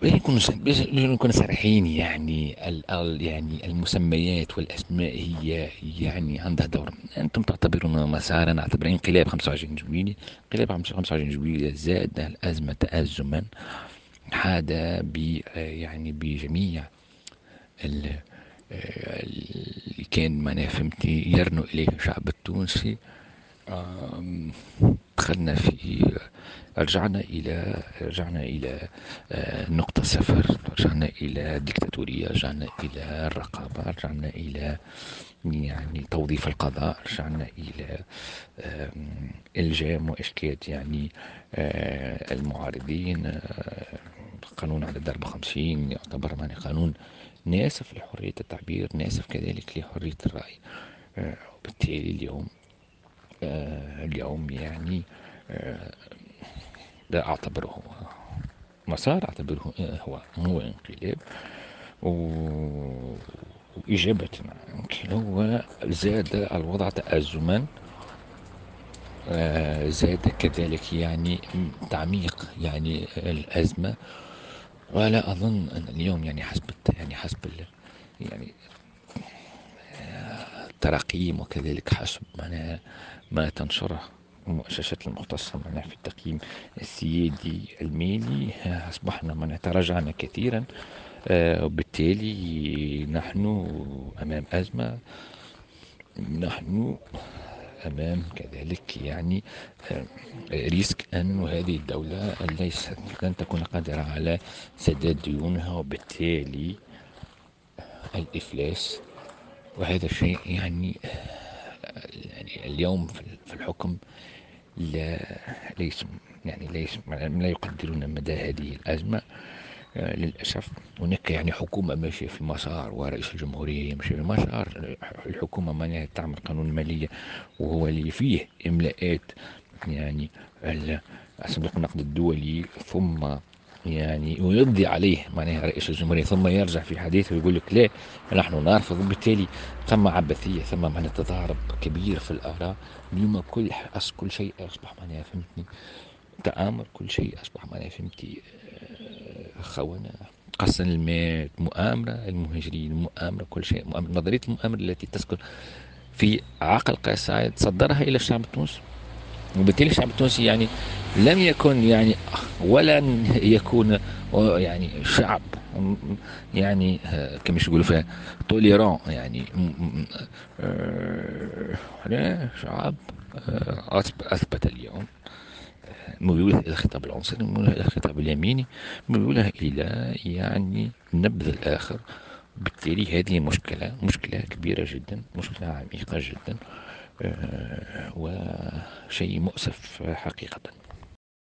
نكون صريحين، يعني يعني المسميات والأسماء يعني عندها دور. أنتم تعتبرون مسارا، نعتبر انقلاب 25 جويلية. انقلاب 25 جويلية زاد الأزمة تأزما، حاد يعني بجميع ال- اللي كان معناها فهمتني يرنو إليه الشعب التونسي. آم، دخلنا في رجعنا إلى نقطة صفر، رجعنا إلى ديكتاتورية، رجعنا إلى الرقابة، رجعنا إلى يعني توظيف القضاء، رجعنا إلى إلجام وإشكال يعني المعارضين. قانون على الضرب 50 يعتبر يعني قانون ناسف لحرية التعبير، ناسف كذلك لحرية الرأي. وبالتالي اليوم يعني آه، لا أعتبره مسار، أعتبره هو انقلاب. و- وإجابة هو زاد الوضع تأزما. زاد كذلك يعني تعميق يعني الأزمة. ولا أظن أن اليوم يعني يعني التراقيم، وكذلك حسب ما تنشره المؤسسات المختصة في التقييم السيادي المالي، أصبحنا تراجعنا كثيرا. وبالتالي نحن أمام أزمة. نحن أمام كذلك يعني آه، ريسك أن هذه الدولة لن تكون قادرة على سداد ديونها، وبالتالي الإفلاس. وهذا الشيء يعني اليوم في الحكم لا ليس لا يقدرون مدى هذه الأزمة. للأسف هناك يعني حكومة ماشية في مسار، ورئيس الجمهورية يمشي في مسار. الحكومة معناها تعمل قانون المالية وهو اللي فيه إملاءات يعني صندوق النقد الدولي، ثم يعني ويقضي عليه معناها رئيس الجمهورية، ثم يرجع في حديثه ويقول لك لا نحن نرفض. وبالتالي ثم عبثية، ثم تضارب كبير في الآراء. اليوم كل شيء أصبح معناها فهمتني تآمر، كل شيء أصبح معناها فهمتي خونة، قسم المال، مؤامرة المهاجرين، مؤامرة كل شيء، مؤامرة. نظرية المؤامرة التي تسكن في عقل قيس سعيد صدرها إلى الشعب التونسي. وبالتالي الشعب التونسي يعني لم يكن يعني ولن يكون يعني شعب يعني كما يقولوا فيها توليران يعني لا شعب أثبت اليوم ميوله إلى الخطاب العنصري، ميوله إلى الخطاب اليميني، ميوله إلى يعني النبذ الآخر. بالتالي هذه مشكلة كبيرة جدا، مشكلة عميقة جدا. وشيء مؤسف حقيقة.